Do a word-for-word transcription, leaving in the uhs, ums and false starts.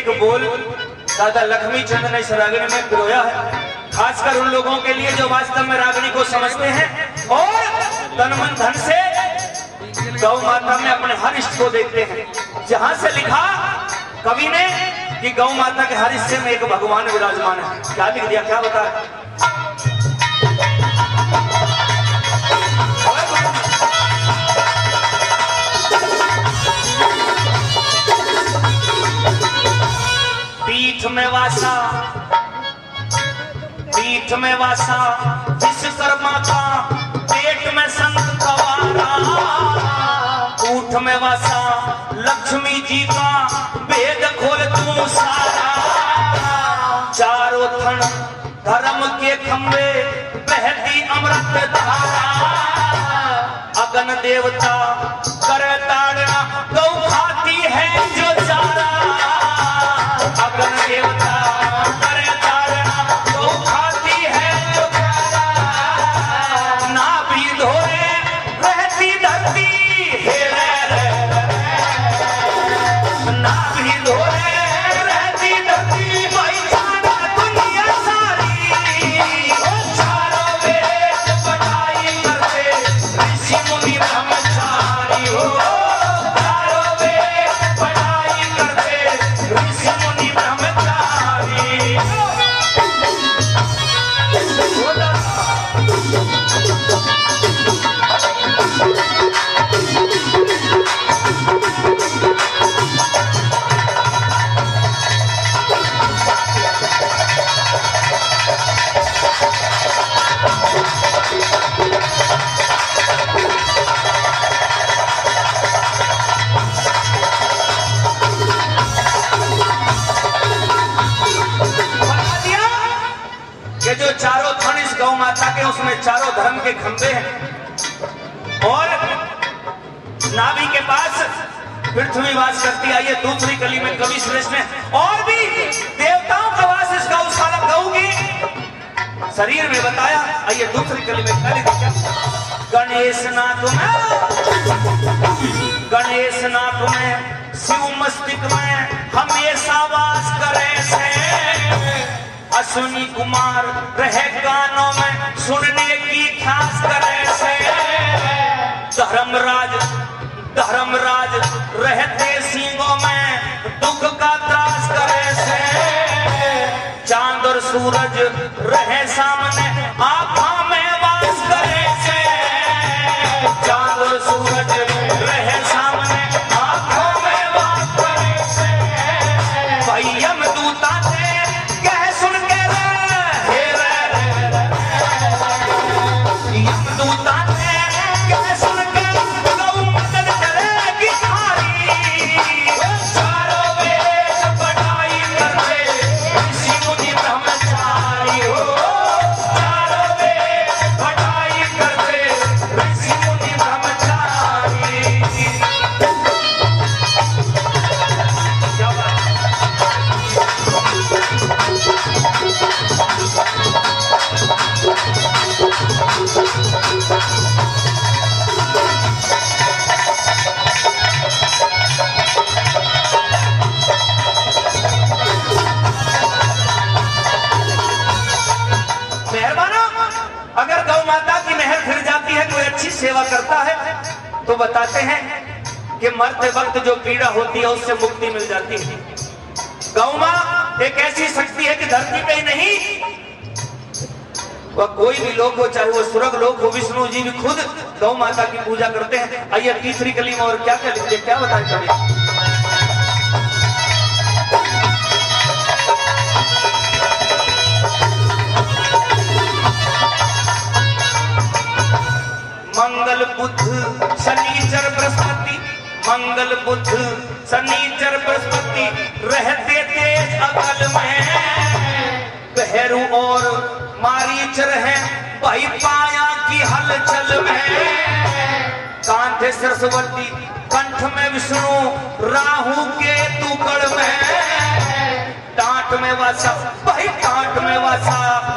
एक बोल दादा लक्ष्मी चंद ने इस रागनी में पिरोया है, खासकर उन लोगों के लिए जो वास्तव में रागनी को समझते हैं और तन मन धन से गौ माता में अपने हर इष्ट को देखते हैं। जहां से लिखा कवि ने कि गौ माता के हर हिस्से में एक भगवान विराजमान है। क्या लिख दिया, क्या बता? पीठ में वासा, पीठ में वासा विश्वकर्मा का, पेट में संत कवारा, ऊठ में वासा लक्ष्मी जी का, वेद खोल तू सारा। चारों थन धर्म के खंबे, बहती अमृत धारा, अगन देवता कर ताड़ना, गौ खाती है जो चारा। अगन देवता कर ताड़ना, गौ खाती है जो चारा। ना भी धोरे रहती धरती, हे रे रे रे। ना भी धोरे रहती धरती, भाईचारा दुनिया सारी। चारों वेद पढ़ाई करते, ऋषि मुनि ब्रह्मचारी हो। चारों वेद पढ़ाई करते, ऋषि मुनि ब्रह्मचारी। ये जो चारों थन इस गौ माता के, उसमें चारों धर्म के खंबे हैं और नाभि के पास पृथ्वी वास करती। आइए दूसरी कली में कवि श्रेष्ठ ने और भी देवताओं का वास इस गौ सालक गौ की शरीर में बताया। आइए दूसरी कली में क्या लिखा? गणेश नाथ में, गणेश नाथ में शिव मस्तिष्क में हमेशा वास करे से। अश्विनी कुमार रहे कानों में, सुनने की ख्यास करे से। धर्मराज धर्मराज रहते सींगों में, दुख का त्रास करे से। चांद और सूरज रहे सामने, आँखों में वास करे से। चांद और सूरज रहे सामने, आँखों में वास करे से। भाई हम दूता थे कह सुन के रे, हे रे रे रे। हम दूता थे कह सुन के, गौ मदद करेगी थारी। चारों वेद पढ़ाई करते, ऋषि मुनि ब्रह्मचारी हो। चारों वेद पढ़ाई करते, ऋषि मुनि ब्रह्मचारी। क्या बात? मेहरबानों, अगर गौ माता की मेहर फिर जाती है, कोई अच्छी सेवा करता है तो बताते हैं कि मरते वक्त जो पीड़ा होती है उससे मुक्ति मिल जाती है। गौ माँ एक ऐसी शक्ति है कि धरती पे ही नहीं, वह कोई भी लोग हो, चाहे वो स्वर्ग लोग हो, विष्णु जी भी खुद गौ माता की पूजा करते हैं। आइए तीसरी कली में और क्या क्या लिखते, क्या बताएं? मंगल बुध शनिचर बृहस्पति, मंगल बुध शनिचर बृहस्पति रहते तेज अकल में। भैरू और मारीच रहे भाई पाया की हलचल में। कांधे सरस्वती, कंठ में विष्णु, राहु के तुकड़ में। टाट में वासा भाई, टाट में वासा